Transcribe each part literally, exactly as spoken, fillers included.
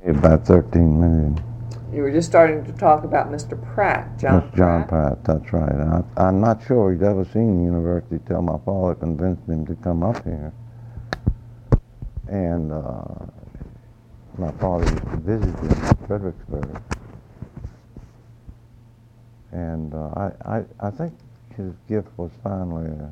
About thirteen million. You were just starting to talk about Mister Pratt, John Mister John Pratt. Pratt, that's right. I, I'm not sure he's ever seen the university till my father convinced him to come up here. And uh, my father used to visit him in Fredericksburg. And uh, I, I, I think his gift was finally uh,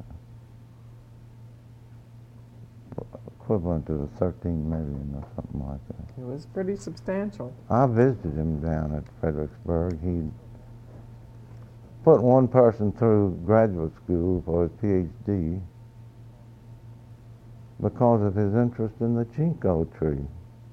equivalent to the thirteen million or something like that. It was pretty substantial. I visited him down at Fredericksburg. He put one person through graduate school for his P H D because of his interest in the ginkgo tree.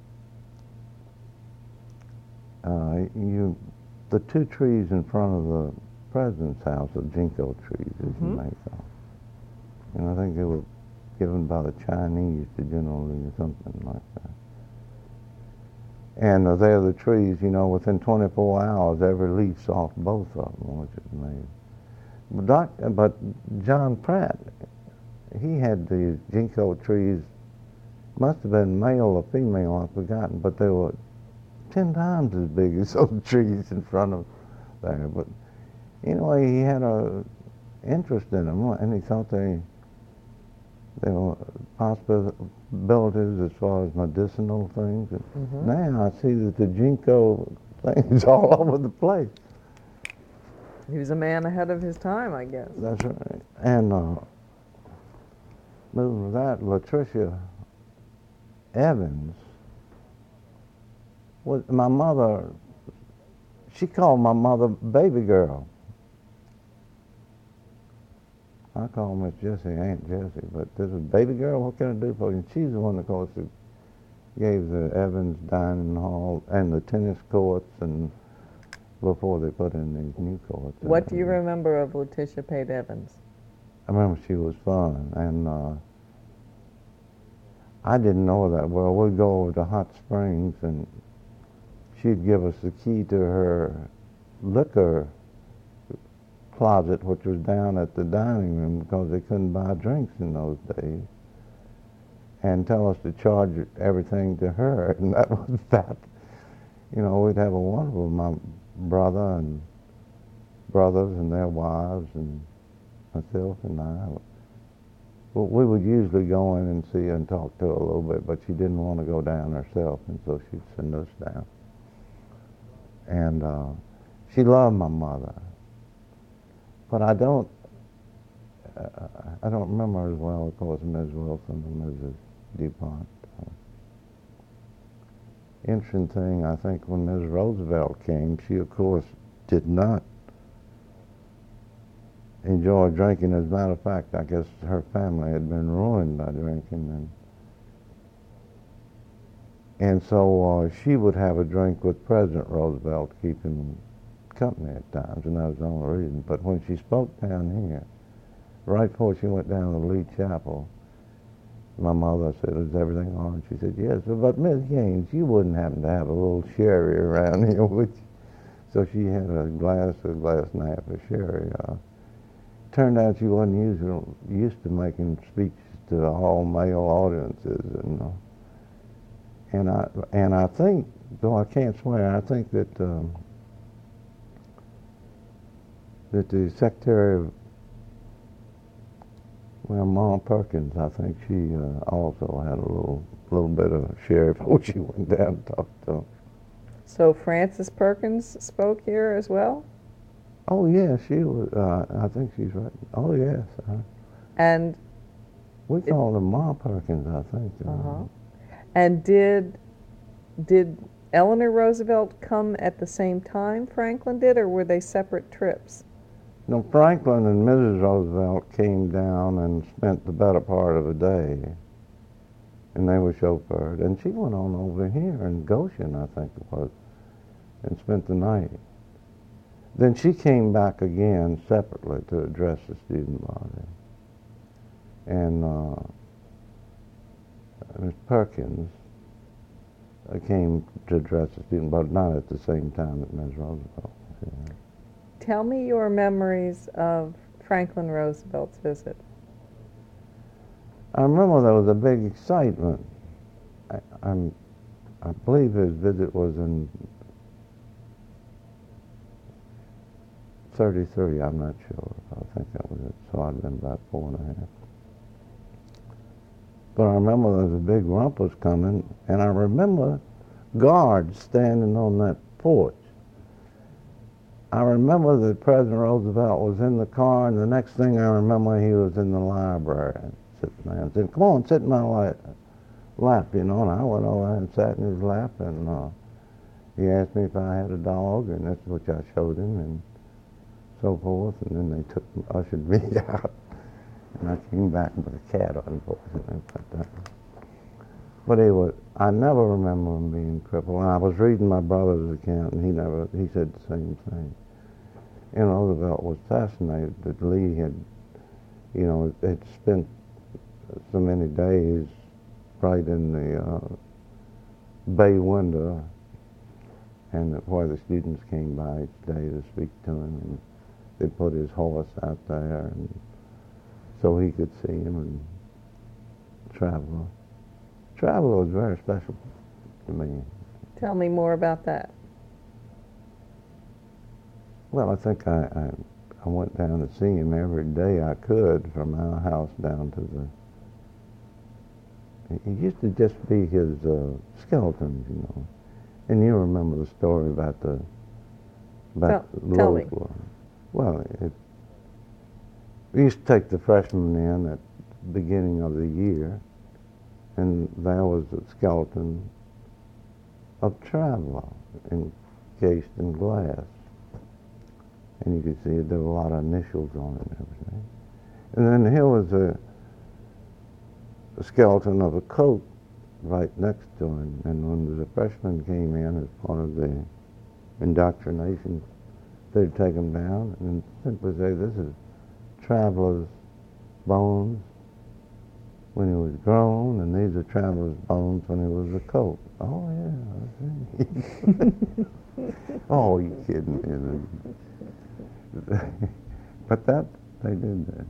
Uh, you, the two trees in front of the president's house are ginkgo trees, as Mm-hmm. you may call. And I think they were given by the Chinese to General Lee or something like that. And uh, they're the trees, you know, within twenty-four hours, every leaf's off both of them, which is amazing. But, Doc, but John Pratt, he had these ginkgo trees, must have been male or female, I've forgotten, but they were ten times as big as those trees in front of there. But anyway, he had a interest in them, and he thought they, they were possibilities as far as medicinal things. And Mm-hmm. now I see that the ginkgo thing is all over the place. He was a man ahead of his time, I guess. That's right. And uh, moving to that, Latricia Evans was my mother. She called my mother baby girl. I call Miss Jessie Aunt Jessie, but this is baby girl. What can I do for you? And she's the one, of course, who gave the Evans dining hall and the tennis courts, and before they put in these new courts. What do you remember of Letitia Pate Evans? I remember she was fun, and uh, I didn't know her that well. We'd go over to Hot Springs, and she'd give us the key to her liquor closet, which was down at the dining room because they couldn't buy drinks in those days, and tell us to charge everything to her. And that was that. You know, we'd have a wonderful, my brother and brothers and their wives and myself and I. Well, we would usually go in and see her and talk to her a little bit, but she didn't want to go down herself, and so she'd send us down. And uh, she loved my mother, but I don't, uh, I don't remember her as well, of course, Miz Wilson and Missus DuPont. Uh, interesting thing, I think, when Miz Roosevelt came, she, of course, did not enjoy drinking. As a matter of fact, I guess her family had been ruined by drinking, and and so uh, she would have a drink with President Roosevelt to keep him company at times, and that was the only reason. But when she spoke down here, right before she went down to Lee Chapel, my mother said, "Is everything all right?" She said, "Yes." But Miss Gaines, you wouldn't happen to have a little sherry around here, would you? So she had a glass, a glass and a half of sherry. Uh, turned out she wasn't usual, used to making speeches to all male audiences, and uh, and I and I think, though I can't swear, I think that um, that the Secretary of, well, Ma Perkins, I think she uh, also had a little little bit of sherry before she went down and talked to him. So Frances Perkins spoke here as well? Oh yeah, she was. Uh, I think she's right. Oh yes. Uh, And we It- called her Ma Perkins, I think. Uh, uh-huh. And did did Eleanor Roosevelt come at the same time Franklin did, or were they separate trips? No, Franklin and Missus Roosevelt came down and spent the better part of a day, and they were chauffeured. And she went on over here in Goshen, I think it was, and spent the night. Then she came back again separately to address the student body. And uh, Miss Perkins uh, came to address the student body, not at the same time that Miz Roosevelt. Yeah. Tell me your memories of Franklin Roosevelt's visit. I remember there was a big excitement. I, I'm I believe his visit was in thirty-three, I'm not sure. I think that was it. So I'd been about four and a half. But I remember there was a big rumpus coming, and I remember guards standing on that porch. I remember that President Roosevelt was in the car, and the next thing I remember, he was in the library sitting there and said, "Come on, sit in my lap, lap, you know." And I went over and sat in his lap, and uh, he asked me if I had a dog, and that's what I showed him, and so forth. And then they took ushered me out, and I came back with a cat, unfortunately. But, uh, but he was, I never remember him being crippled. And I was reading my brother's account, and he never, he said the same thing. And Roosevelt was fascinated that Lee had, you know, had spent so many days right in the uh, bay window, and where the students came by each day to speak to him, and they put his horse out there, and so he could see him and travel. Travel was very special to me. Tell me more about that. Well, I think I, I, I went down to see him every day I could from our house down to the... He used to just be his uh, skeletons, you know. And you remember the story about the... about Tell- tell me. Rosewell. Well, it, we used to take the freshmen in at the beginning of the year, and there was a skeleton of Traveler encased in glass. And you could see it, there were a lot of initials on it and everything. And then here was a, a skeleton of a coat right next to him. And when the freshmen came in as part of the indoctrination, they'd take him down and simply say, "This is Traveler's bones when he was grown, and these are Traveler's bones when he was a coat." Oh, yeah, I see. Oh, you kidding me? But that, they did that.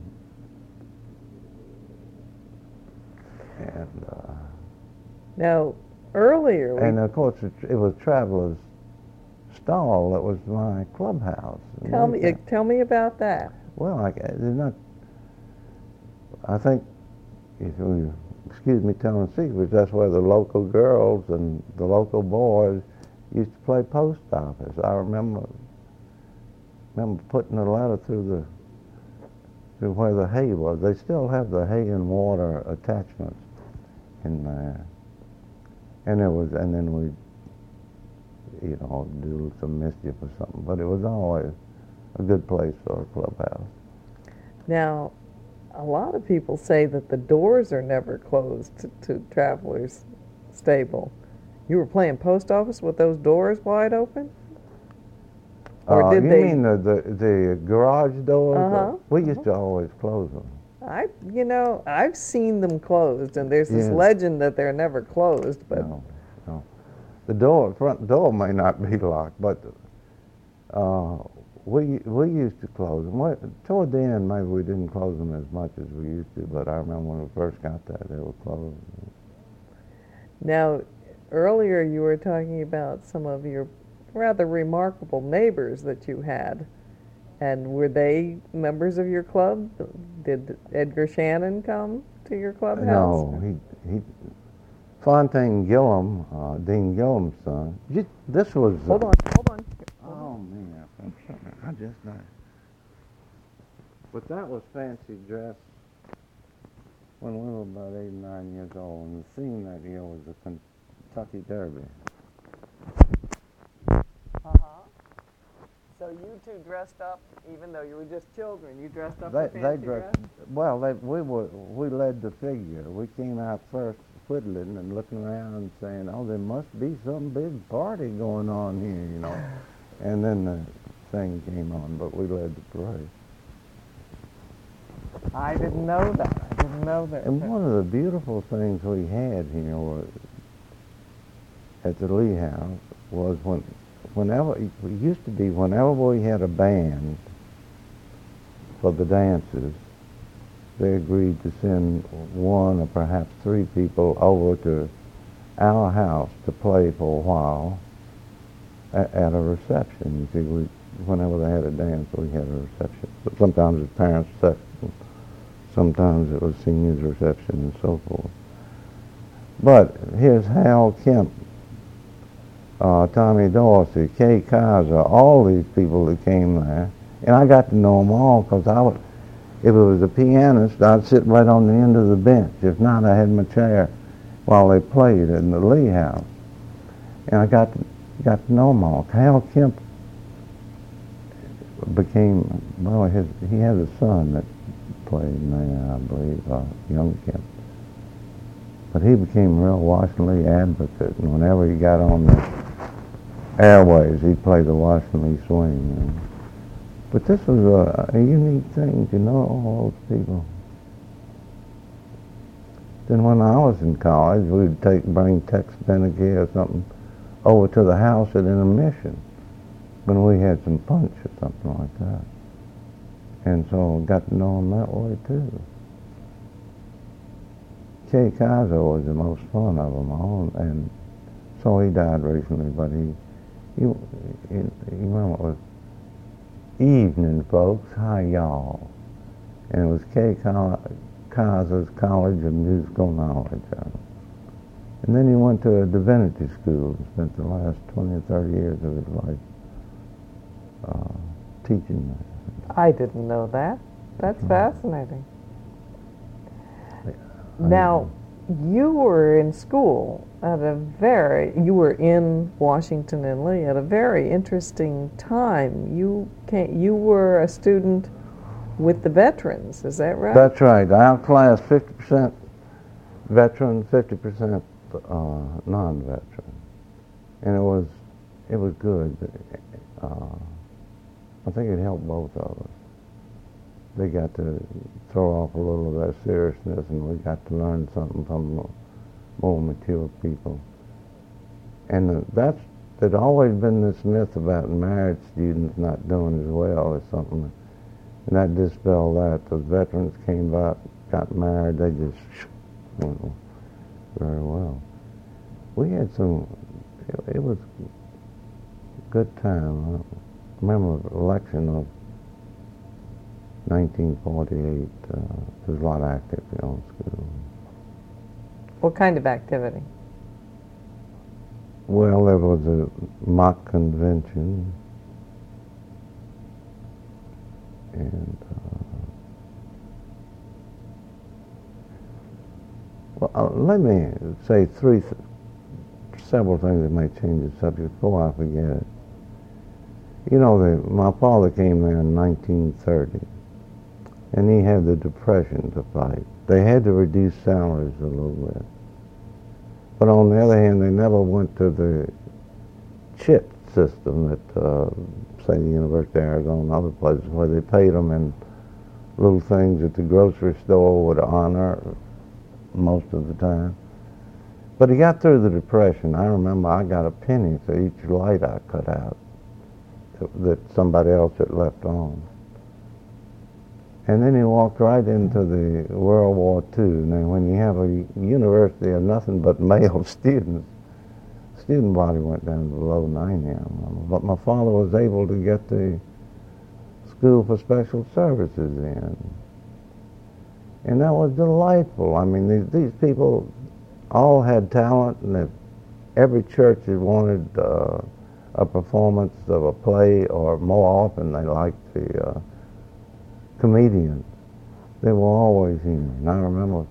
And, uh, Now, earlier, we, and of course, it, it was Traveler's stall that was my clubhouse. tell me, uh, tell me about that. Well, I, there's not, I think, if you excuse me telling secrets, that's where the local girls and the local boys used to play post office. I remember remember putting a letter through the through where the hay was. They still have the hay and water attachments in there. And it was, and then we, you know, do some mischief or something. But it was always a good place for a clubhouse. Now, a lot of people say that the doors are never closed to, to Traveler's stable. You were playing post office with those doors wide open? Or uh, did you they? mean the, the, the garage doors? Uh-huh. We used to always close them. I, you know, I've seen them closed, and there's this Yes. legend that they're never closed, but No, no. The door, front door may not be locked, but uh, we we used to close them. We, toward the end, maybe we didn't close them as much as we used to, but I remember when we first got there, they were closed. now, earlier you were talking about some of your rather remarkable neighbors that you had. And were they members of your club? Did Edgar Shannon come to your clubhouse? No, he, he Fontaine Gillum, uh, Dean Gillum's son. You, this was. Uh, Hold on, hold on. Oh man, I'm sorry. I just died. But that was fancy dress when we were about eight, nine years old, and the theme that year was the Kentucky Derby. Uh-huh. So you two dressed up, even though you were just children, you dressed up They, in they fancy dressed. dress? Well, they, we were we led the figure. We came out first, fiddling and looking around and saying, "Oh, there must be some big party going on here," you know. And then the thing came on, but we led the parade. I didn't know that. I didn't know that. And one of the beautiful things we had here was, at the Lee House was when, whenever, it used to be whenever we had a band for the dances, they agreed to send one or perhaps three people over to our house to play for a while at, at a reception. You see, we, whenever they had a dance, we had a reception. But sometimes it was parents' reception, sometimes it was seniors' reception, and so forth. But here's Hal Kemp, uh, Tommy Dorsey, Kay Kaiser, all these people that came there. And I got to know them all because I would, if it was a pianist, I'd sit right on the end of the bench. If not, I had my chair while they played in the Lee House. And I got to, got to know them all. Hal Kemp became, well, his, he had a son that played there, I believe, uh, young Kemp. But he became a real Washington Lee advocate, and whenever he got on the airways, he'd play the Washington Lee swing. And, but this was a, a unique thing to know all those people. Then when I was in college, we'd take bring Tex Beneke or something over to the house at intermission when we had some punch or something like that. And so got to know him that way too. Kay Kaiser was the most fun of them all, and so he died recently, but he, he, he, he remember it was evening, folks, hi y'all. And it was Kay Kaiser's College of Musical Knowledge. And then he went to a divinity school and spent the last twenty or thirty years of his life uh, teaching there. I didn't know that. That's Right. fascinating. Now, you were in school at a very, you were in Washington and Lee at a very interesting time. You came, you were a student with the veterans, is that right? That's right. Our class, fifty percent veteran, fifty percent uh, non-veteran. And it was, it was good. Uh, I think it helped both of us. They got to throw off a little of their seriousness, and we got to learn something from more, more mature people. And uh, that's, there'd always been this myth about married students not doing as well or something. And that dispelled that. The veterans came back, got married, they just went very well. We had some, it, it was a good time. I remember the election of nineteen forty-eight, uh, there was a lot of activity on school. What kind of activity? Well, there was a mock convention, and uh, well, uh, let me say three, th several things that may change the subject before I forget it. You know, the, my father came there in nineteen thirty. And he had the Depression to fight. They had to reduce salaries a little bit. But on the other hand, they never went to the chip system that, uh, say, the University of Arizona and other places, where they paid them in little things that the grocery store would honor most of the time. But he got through the Depression. I remember I got a penny for each light I cut out that, that somebody else had left on. And then he walked right into the World War Two. Now, when you have a university of nothing but male students, student body went down to below ninety, I remember. But my father was able to get the School for Special Services in. And that was delightful. I mean, these, these people all had talent, and if every church had wanted uh, a performance of a play, or more often they liked the uh, comedians. They were always here. And I remember,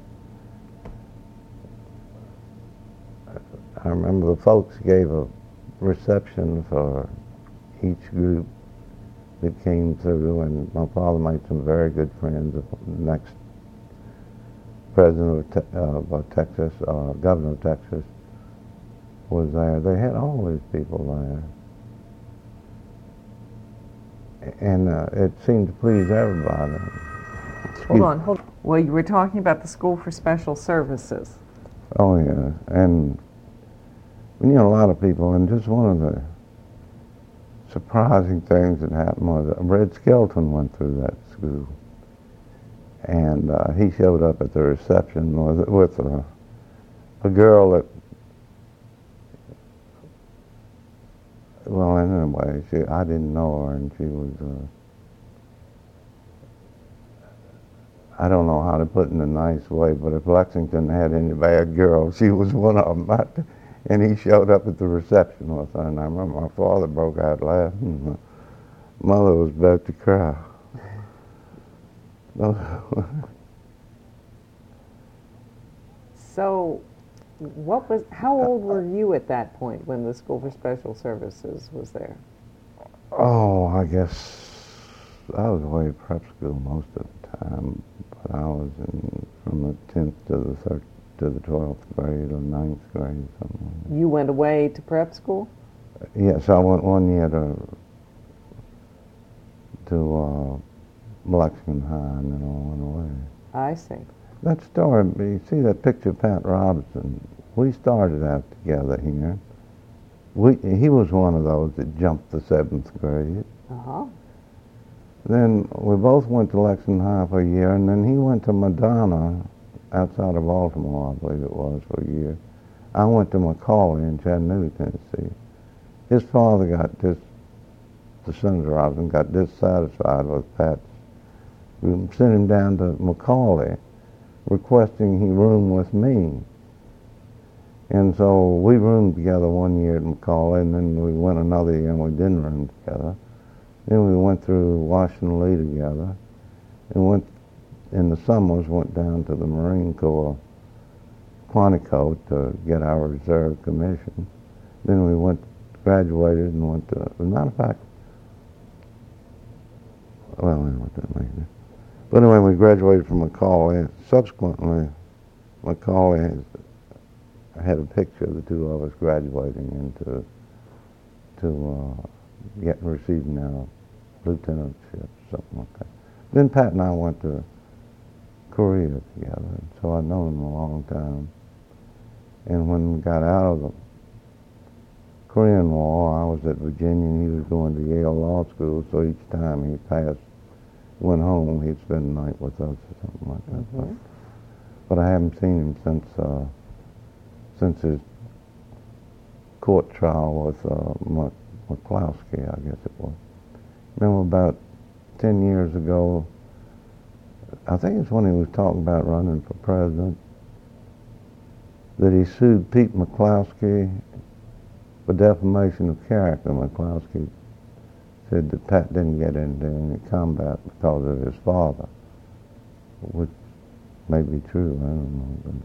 I remember the folks gave a reception for each group that came through, and my father made some very good friends. The next president of, te of uh, Texas, uh, governor of Texas, was there. They had all these people there. And uh, it seemed to please everybody. Hold on, hold on. Well, you were talking about the School for Special Services. Oh, yeah. And we knew a lot of people, and just one of the surprising things that happened was that Red Skelton went through that school. And uh, he showed up at the reception with, with a, a girl that well, anyway, she, I didn't know her, and she was, uh, I don't know how to put it in a nice way, but if Lexington had any bad girls, she was one of them. I, and he showed up at the reception with her, and I remember my father broke out laughing. My mother was about to cry. So, what was? How old were you at that point when the School for Special Services was there? Oh, I guess I was away at prep school most of the time, but I was in from the tenth to the third to the twelfth grade or ninth grade, something like that. You went away to prep school? Yes, I went one year to to uh, Lexington High, and then I went away. I see. That story, you see that picture of Pat Robinson? We started out together here. We, he was one of those that jumped the seventh grade. Uh-huh. Then we both went to Lexington High for a year, and then he went to Madonna outside of Baltimore, I believe it was, for a year. I went to Macaulay in Chattanooga, Tennessee. His father got dis, the Senator Robinson got dissatisfied with Pat's room, sent him down to Macaulay, requesting he room with me. And so we roomed together one year at Macaulay, and then we went another year and we didn't room together. Then we went through Washington Lee together, and went in the summers went down to the Marine Corps Quantico to get our reserve commission. Then we went, graduated, and went to. As a matter of fact, well, anyway, it didn't make it. But anyway, we graduated from Macaulay. Subsequently, Macaulay has, had a picture of the two of us graduating into to uh, getting receiving our lieutenantship, something like that. Then Pat and I went to Korea together, and so I'd known him a long time. And when we got out of the Korean War, I was at Virginia, and he was going to Yale Law School, so each time he passed, went home, he'd spend the night with us or something like that. Mm-hmm. But, but I haven't seen him since uh, since his court trial with uh, McCloskey, I guess it was. Remember about ten years ago, I think it's when he was talking about running for president, that he sued Pete McCloskey for defamation of character. McCloskey said that Pat didn't get into any combat because of his father, which may be true, I don't know.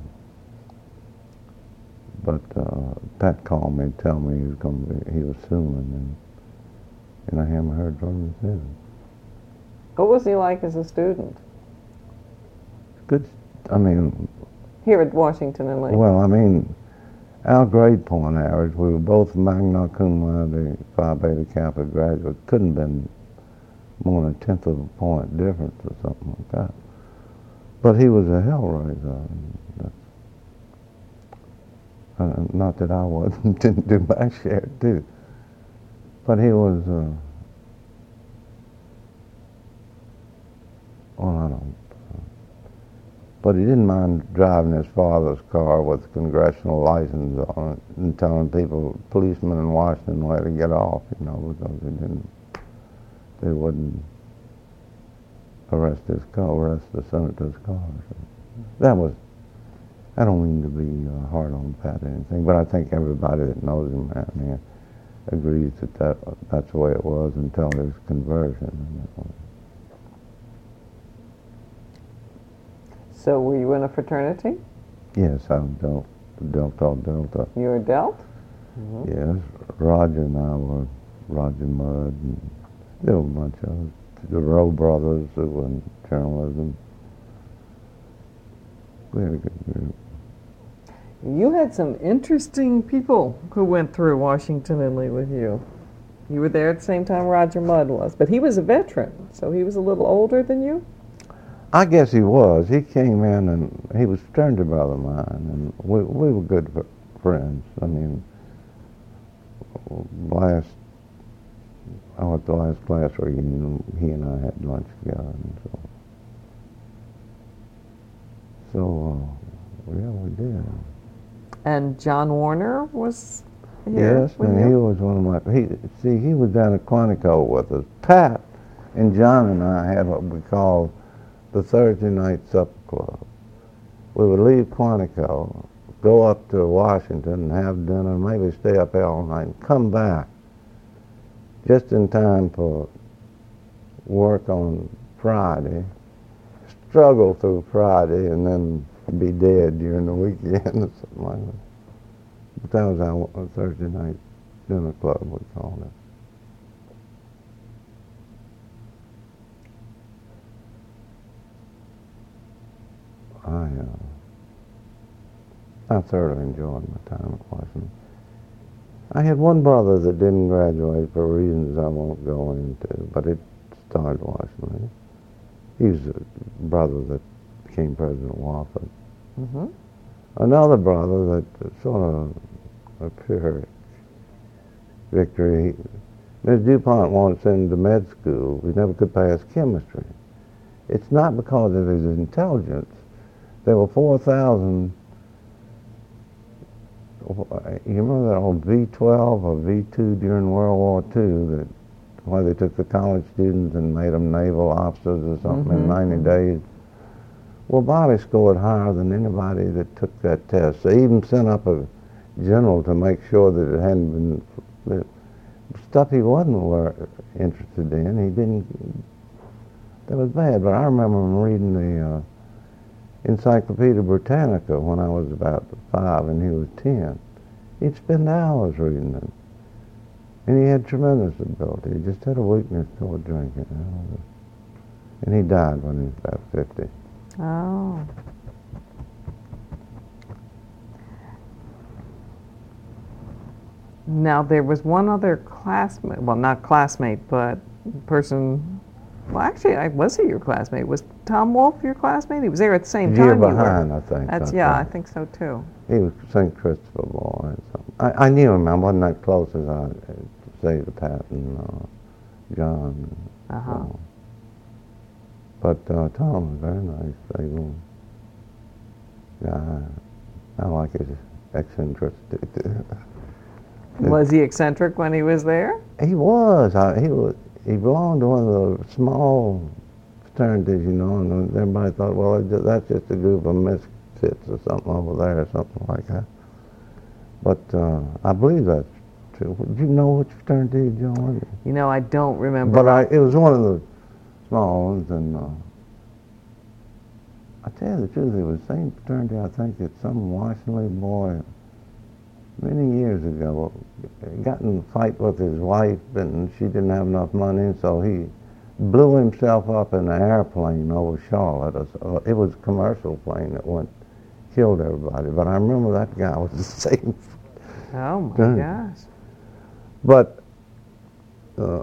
But uh, Pat called me to tell me he was going to be, he was suing, and, and I haven't heard from him since. What was he like as a student? Good, I mean... Here at Washington and Lee? Well, I mean, our grade point average, we were both magna cum laude, Phi Beta Kappa graduates. Couldn't have been more than a tenth of a point difference or something like that. But he was a hellraiser. Uh, not that I wasn't, didn't do my share too. But he was, uh, well, I don't, uh, but he didn't mind driving his father's car with congressional license on it and telling people, policemen in Washington, where to get off, you know, because they didn't, they wouldn't arrest his car, arrest the senator's car. So that was, I don't mean to be uh, hard on Pat or anything, but I think everybody that knows him around here agrees that, that that's the way it was until his conversion. So were you in a fraternity? Yes, I'm Delta, Delta Delta. You were Delt? Mm-hmm. Yes, Roger and I were Roger Mudd, and there were a bunch of us. The Rowe brothers who were in journalism. We had a good group. You had some interesting people who went through Washington and Lee with you. You were there at the same time Roger Mudd was, but he was a veteran, so he was a little older than you? I guess he was. He came in and he was a stranger brother of mine, and we, we were good friends. I mean, last, oh, at the last class reunion, he and I had lunch together, and so, so uh, yeah, we did. And John Warner was here? Yes, with and you? he was one of my, he, see, he was down at Quantico with us. Pat and John and I had what we called the Thursday night supper club. We would leave Quantico, go up to Washington and have dinner, maybe stay up there all night and come back just in time for work on Friday, struggle through Friday, and then be dead during the weekend or something like that. But that was our Thursday night dinner club, we called it. I, uh, I thoroughly enjoyed my time at Washington. I had one brother that didn't graduate for reasons I won't go into, but it started Washington. He was a brother that became President Wofford. Mm-hmm. Another brother that sort of a pyrrhic victory. Miss DuPont wanted to send him to med school. He never could pass chemistry. It's not because of his intelligence. There were four thousand, you remember that old V twelve or V two during World War Two, that why they took the college students and made them naval officers or something Mm-hmm. in ninety days? Well, Bobby scored higher than anybody that took that test. They even sent up a general to make sure that it hadn't been, the stuff he wasn't were interested in, he didn't, that was bad. But I remember him reading the uh, Encyclopedia Britannica when I was about five and he was ten. He'd spend hours reading it. And he had tremendous ability. He just had a weakness toward drinking. You know? And he died when he was about fifty. Oh. Now, there was one other classmate, well, not classmate, but person, well, actually, I was he your classmate? Was Tom Wolfe your classmate? He was there at the same A time year you were. behind, I think. That's, I yeah, I think. think so too. He was Saint Christopher boy or something. I, I knew him. I wasn't that close as I say to Pat and uh, John. And Uh-huh. so. But uh, Tom was very nice, stable guy. I like his eccentricity too. Was he eccentric when he was there? He was. I, he was. He belonged to one of the small fraternities, you know, and everybody thought, well, it just, that's just a group of misfits or something over there or something like that. But uh, I believe that's true. Do you know which fraternity he joined? You know, I don't remember. But I, it was one of the small ones, and uh, I tell you the truth, it was the same fraternity, I think, that some Washington boy many years ago got in a fight with his wife, and she didn't have enough money, so he blew himself up in an airplane over Charlotte. It was a commercial plane that went, killed everybody. But I remember that guy was the same. Oh my Dang. gosh. But uh,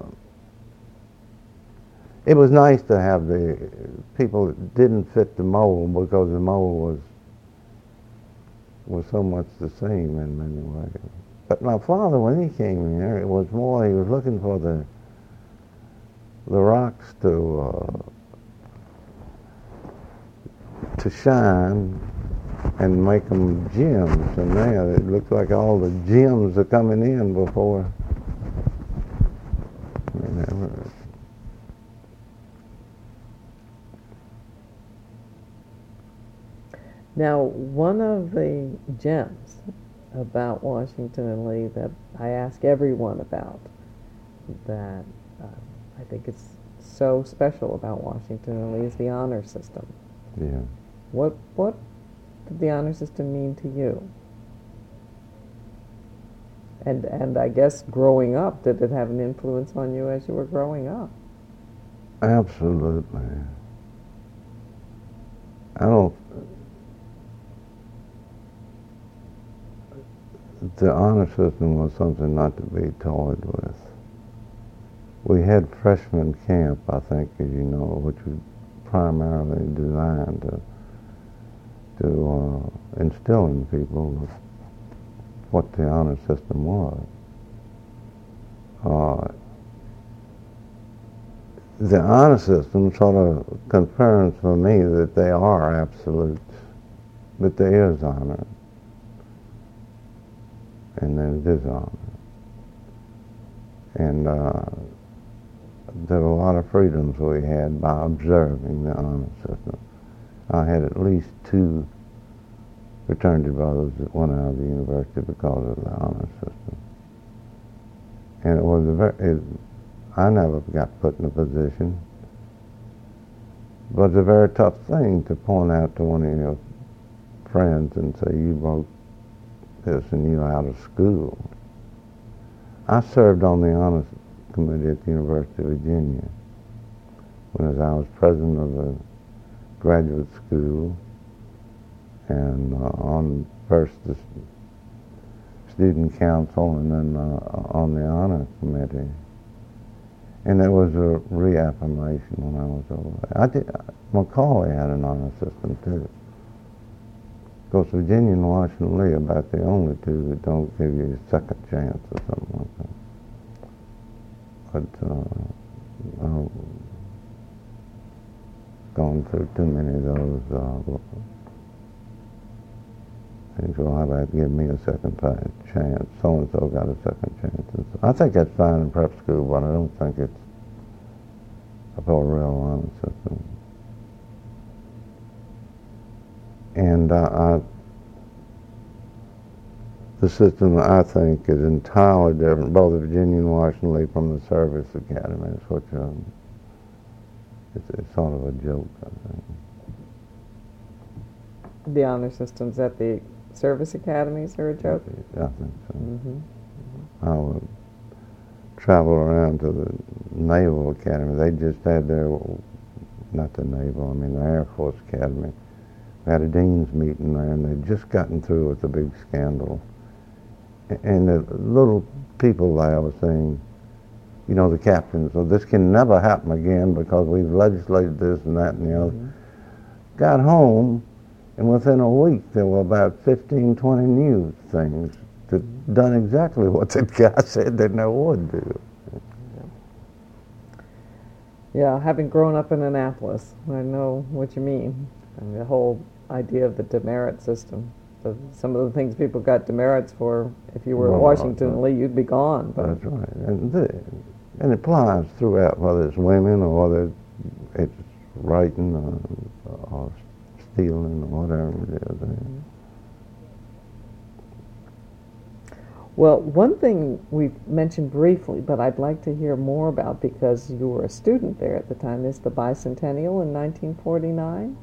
it was nice to have the people that didn't fit the mold, because the mold was was so much the same in many ways. But my father, when he came here, it was more, he was looking for the the rocks to uh, to shine and make them gems. And now it looks like all the gems are coming in before. Whatever. Now, one of the gems about Washington and Lee that I ask everyone about, that uh, I think it's so special about Washington and Lee, is the honor system. Yeah. What what did the honor system mean to you? And and I guess growing up, did it have an influence on you as you were growing up? Absolutely. I don't. The honor system was something not to be toyed with. We had freshman camp, I think, as you know, which was primarily designed to to uh, instill in people what the honor system was. Uh, the honor system sort of confirms for me that they are absolutes, that there is honor. and then dishonor. And uh, there were a lot of freedoms we had by observing the honor system. I had at least two fraternity brothers that went out of the university because of the honor system. And it was a very, it, I never got put in a position, but it's a very tough thing to point out to one of your friends and say, you broke this and you're out of school. I served on the honors committee at the University of Virginia when as I was president of the graduate school and uh, on first the student council and then uh, on the honor committee. And there was a reaffirmation when I was over there. I did, Macaulay had an honor system too. Of course, Virginia and Washington Lee are about the only two that don't give you a second chance or something like that. But uh, I've gone through too many of those uh, things. Well, how about give me a second chance? So-and-so got a second chance. I think that's fine in prep school, but I don't think it's a real honor system. And uh, I, the system, I think, is entirely different, both the Virginia and Washington Lee, from the service academies, which um, it's, it's sort of a joke, I think. The honor systems at the service academies are a joke? I think so. Mm-hmm. I would travel around to the Naval Academy. They just had their, not the Naval, I mean the Air Force Academy. We had a dean's meeting there, and they'd just gotten through with the big scandal. And the little people there were saying, you know, the captains, well, this can never happen again because we've legislated this and that and the other. Mm-hmm. Got home, and within a week there were about fifteen, twenty new things that done exactly what that guy said they never would do. Yeah, having grown up in Annapolis, I know what you mean. And the whole idea of the demerit system. So some of the things people got demerits for, if you were Well, at Washington uh, Lee, you'd be gone. But that's right. And, the, and it applies throughout, whether it's women or whether it's writing or, or stealing or whatever it is. Mm-hmm. Well, one thing we've mentioned briefly, but I'd like to hear more about because you were a student there at the time, is the bicentennial in nineteen forty-nine.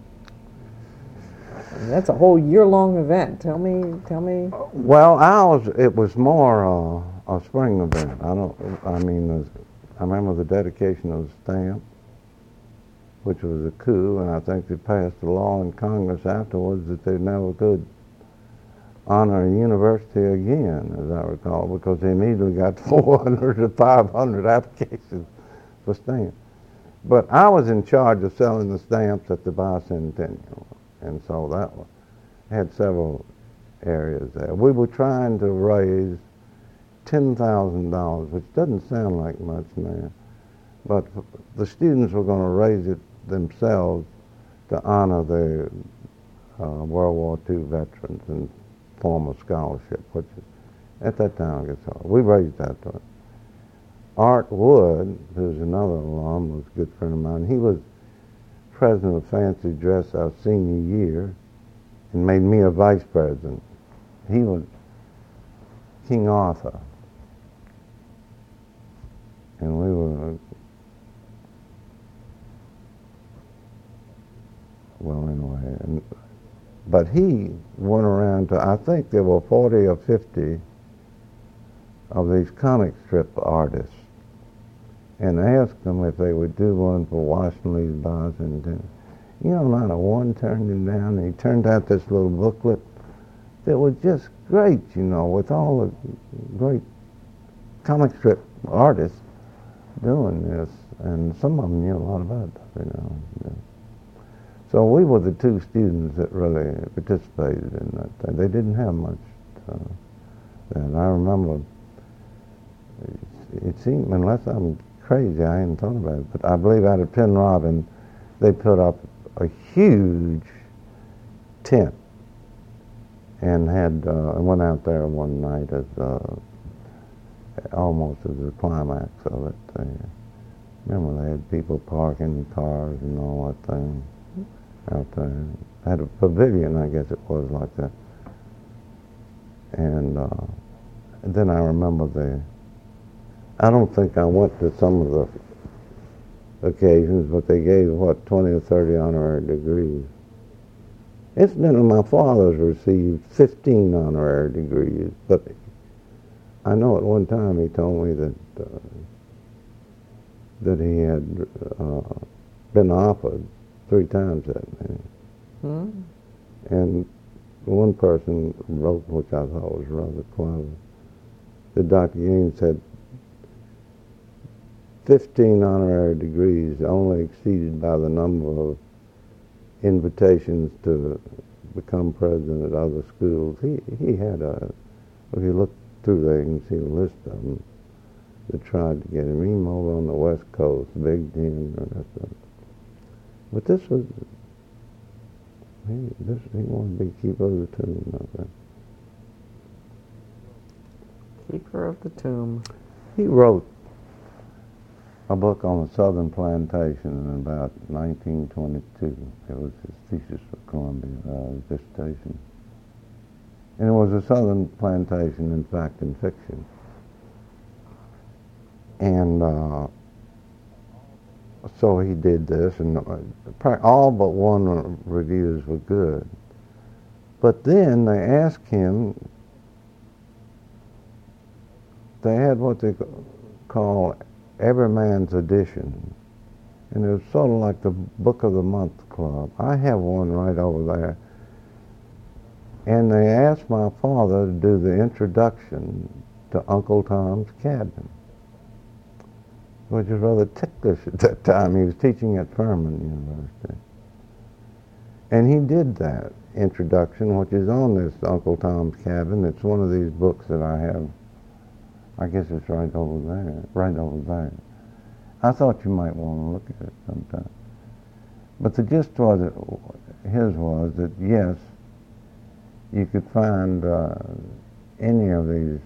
I mean, that's a whole year-long event. Tell me, tell me. Well, ours, it was more uh, a spring event. I don't. I mean, I remember the dedication of the stamp, which was a coup, and I think they passed a law in Congress afterwards that they never could honor a university again, as I recall, because they immediately got four hundred to five hundred applications for stamps. But I was in charge of selling the stamps at the bicentennial, and so that was, had several areas there. We were trying to raise ten thousand dollars, which doesn't sound like much now, but the students were going to raise it themselves to honor the uh, World War Two veterans and form a scholarship, which is, at that time, I guess, we raised that to it. Art Wood, who's another alum, was a good friend of mine. He was president of Fancy Dress our senior year and made me a vice president. He was King Arthur. And we were, well, anyway, and, but he went around to, I think there were forty or fifty of these comic strip artists, and asked them if they would do one for Washington Lee's bicentennial. You know, not a one turned him down. And he turned out this little booklet that was just great, you know, with all the great comic strip artists doing this, and some of them knew a lot about it, you know. Yeah. So we were the two students that really participated in that thing. They didn't have much. Uh, and I remember, it, it seemed, unless I'm crazy, I hadn't thought about it, but I believe out at Penn Robin, they put up a huge tent and had uh, I went out there one night as uh, almost as the climax of it. They, remember, they had people parking cars and all that thing out there. Had a pavilion, I guess it was, like that. And, uh, and then I remember the, I don't think I went to some of the occasions, but they gave, what, twenty or thirty honorary degrees. Incidentally, my father's received fifteen honorary degrees, but I know at one time he told me that uh, that he had uh, been offered three times that many. Hmm. And one person wrote, which I thought was rather clever, that Doctor Gaines had fifteen honorary degrees, only exceeded by the number of invitations to become president at other schools. He he had a, if you look through there, you can see a list of them that tried to get him, even over on the West Coast, Big Ten, or that stuff. But this was, he, this, he wanted to be keeper of the tomb, I think. Keeper of the tomb. He wrote a book on the Southern Plantation in about nineteen twenty-two. It was his thesis for Columbia, uh, dissertation. And it was a Southern plantation, in fact, in fiction. And uh, so he did this, and all but one reviews were good. But then they asked him, they had what they call Every Man's Edition. And it was sort of like the Book of the Month Club. I have one right over there. And they asked my father to do the introduction to Uncle Tom's Cabin, which was rather ticklish at that time. He was teaching at Furman University. And he did that introduction, which is on this Uncle Tom's Cabin. It's one of these books that I have. I guess it's right over there, right over there. I thought you might want to look at it sometime. But the gist was, it, his was that, yes, you could find uh, any of these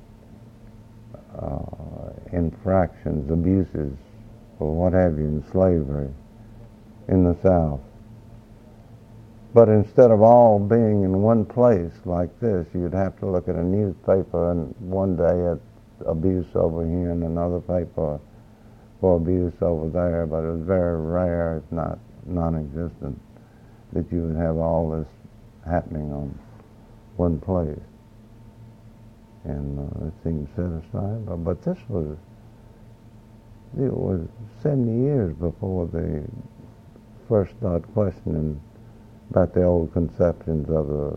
uh, infractions, abuses, or what have you, in slavery in the South. But instead of all being in one place like this, you'd have to look at a newspaper and one day at abuse over here and another paper for abuse over there, but it was very rare, if not non-existent, that you would have all this happening on one place. And uh, it seemed set aside, but, but this was, it was seventy years before they first started questioning about the old conceptions of the,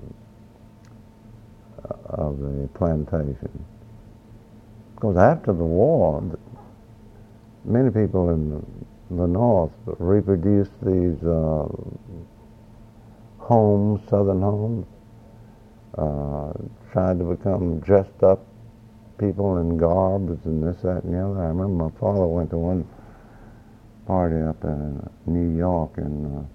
of the plantation. Because after the war, many people in the, the North reproduced these uh, homes, Southern homes, uh, tried to become dressed up people in garbs and this, that, and the other. I remember my father went to one party up in New York, and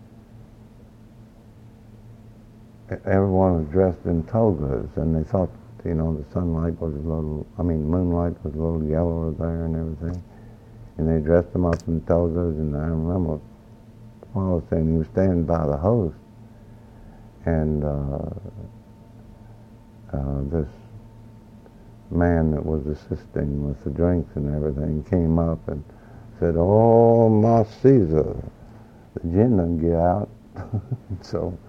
uh, everyone was dressed in togas, and they thought, you know, the sunlight was a little, I mean, moonlight was a little yellower there and everything. And they dressed them up in togas, and I remember Father saying he was standing by the host, and uh, uh, this man that was assisting with the drinks and everything came up and said, "Oh, my Caesar, the gin didn't get out." So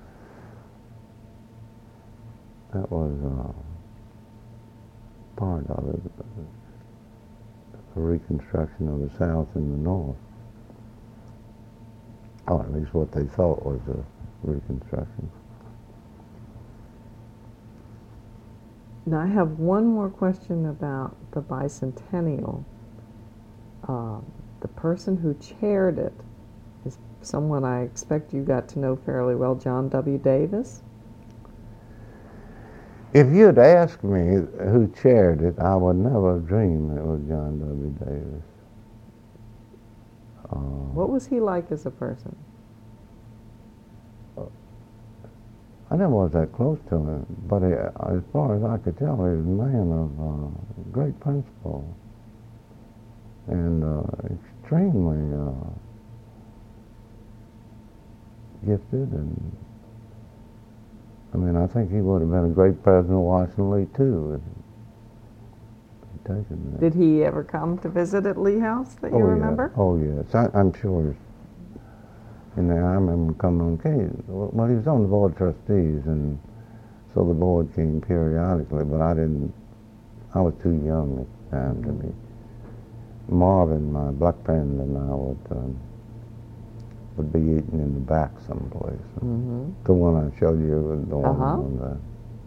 that was uh, part of it, a reconstruction of the South and the North. Or at least what they thought was a reconstruction. Now I have one more question about the bicentennial. Uh, the person who chaired it is someone I expect you got to know fairly well, John W. Davis. If you'd asked me who chaired it, I would never have dreamed it was John W. Davis. Uh, What was he like as a person? I never was that close to him, but he, as far as I could tell, he was a man of uh, great principle and uh, extremely uh, gifted. And I mean, I think he would have been a great president of Washington Lee too. If he'd taken that. Did he ever come to visit at Lee House that you oh, remember? Yeah. Oh yes, I, I'm sure. And I remember him coming on occasion. Well, he was on the board of trustees, and so the board came periodically, but I didn't, I was too young at the time to be. Marvin, my black friend, and I would um, would be eating in the back someplace. Mm-hmm. The one I showed you was the one Uh-huh. on the...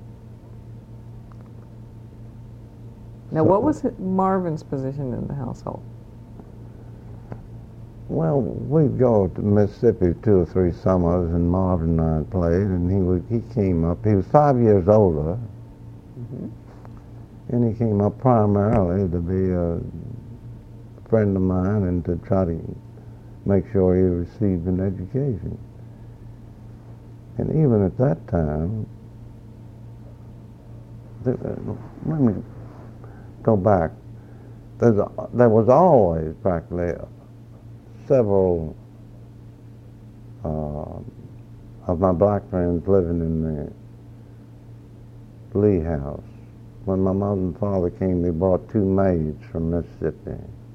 Now, So- what was Marvin's position in the household? Well, we'd go to Mississippi two or three summers, and Marvin and I played, and he would, he came up. He was five years older, Mm-hmm. and he came up primarily to be a friend of mine and to try to make sure he received an education. And even at that time, th- uh, let me go back. There's a, there was always practically several uh, of my black friends living in the Lee House. When my mother and father came, they brought two maids from Mississippi,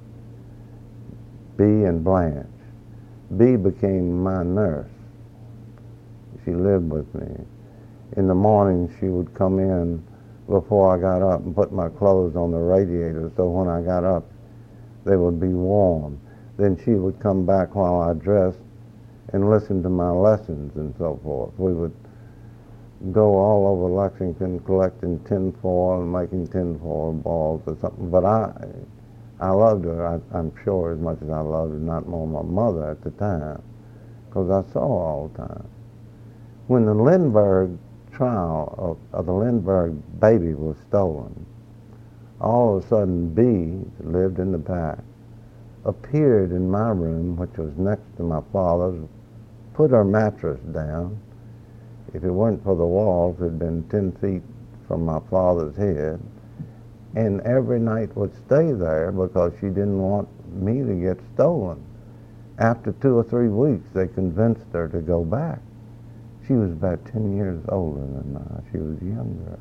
Bee and Blanche. Bee became my nurse. She lived with me. In the morning, she would come in before I got up and put my clothes on the radiator, so when I got up, they would be warm. Then she would come back while I dressed and listen to my lessons and so forth. We would go all over Lexington collecting tinfoil and making tinfoil balls or something. But I, I loved her, I, I'm sure, as much as I loved her, not more my mother at the time, because I saw her all the time. When the Lindbergh trial of, of the Lindbergh baby was stolen, all of a sudden Bee, that lived in the back, appeared in my room, which was next to my father's, put her mattress down. If it weren't for the walls, it had been ten feet from my father's head, and every night would stay there because she didn't want me to get stolen. After two or three weeks, they convinced her to go back. She was about ten years older than I. She was younger.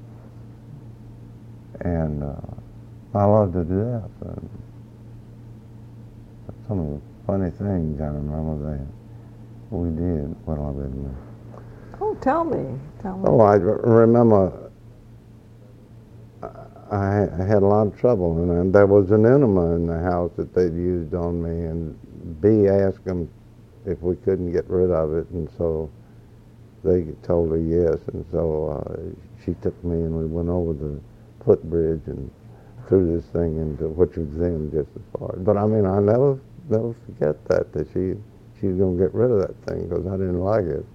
And uh, I loved her to death. And some of the funny things I remember that we did. Well, I didn't. Oh, tell me. Tell me. Oh, I r- remember I, I had a lot of trouble, and, and there was an enema in the house that they'd used on me, and B asked them if we couldn't get rid of it, and so they told her yes, and so uh, she took me and we went over the footbridge and threw this thing into, which was then just as far. But I mean, I never, never forget that, that she, she was going to get rid of that thing because I didn't like it.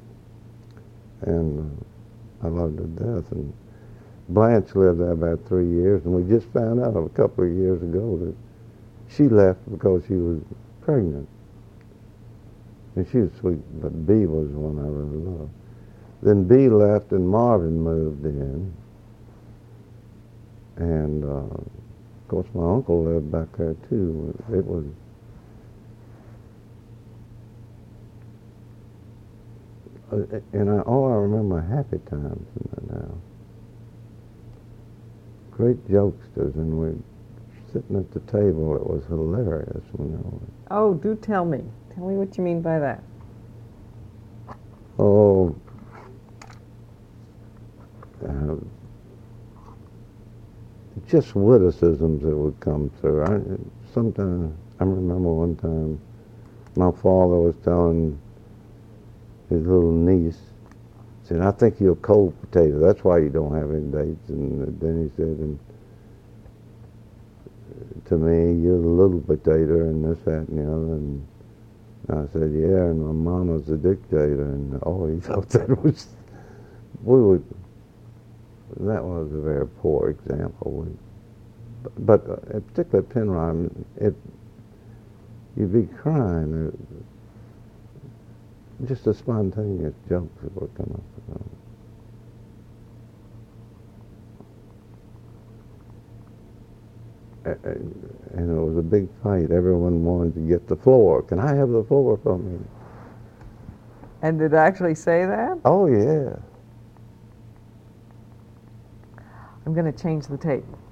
And uh, I loved her to death. And Blanche lived there about three years, and we just found out a couple of years ago that she left because she was pregnant. And she was sweet, but Bee was the one I really loved. Then Bee left and Marvin moved in. And, uh, of course, my uncle lived back there, too. It was... Uh, and I, oh, I remember happy times in that house. Great jokesters, and we're sitting at the table. It was hilarious. You know. Oh, do tell me. Tell me what you mean by that. Oh, uh, just witticisms that would come through. I, sometimes, I remember one time my father was telling his little niece, said, I think you're a cold potato. That's why you don't have any dates. And then he said, and to me, you're the little potato and this, that, and the other. And I said, yeah, and my mama's a dictator. And oh, he thought that was, we would, that was a very poor example. We, but uh, particularly at Penrod, it, you'd be crying. Just the spontaneous jokes that would come up. You know. And it was a big fight. Everyone wanted to get the floor. Can I have the floor for me? And did it actually say that? Oh, yeah. I'm going to change the tape.